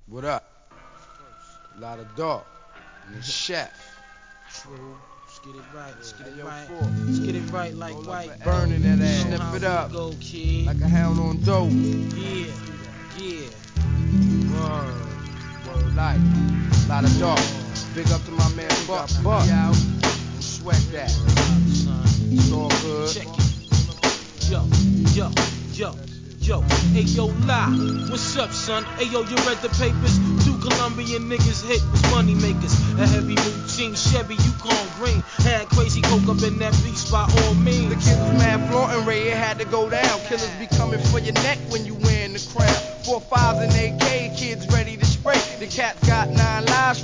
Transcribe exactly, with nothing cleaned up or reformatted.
What up? Lot of dog. And the chef. True. Let's get it right. Let's get Hey, it yo, right. four. Let's get it right like Roll up white. an burning that ass. You know Sniff how it we up. go, kid. Like a hound on dope. Yeah. Yeah. Word. Word life. Lot of dog. Big up to my man Buck. Buck. Out. Don't sweat that. It's all good. Check it. Yo, yo, yo, yo. Hey, yo, lie. What's up, son? Hey, yo, you read the papers? Two Colombian niggas hit was money makers. A heavy routine Chevy, Yukon green. Had crazy coke up in that beast by all means. The kid was mad flaunting Ray. It had to go down. Killers be coming for your neck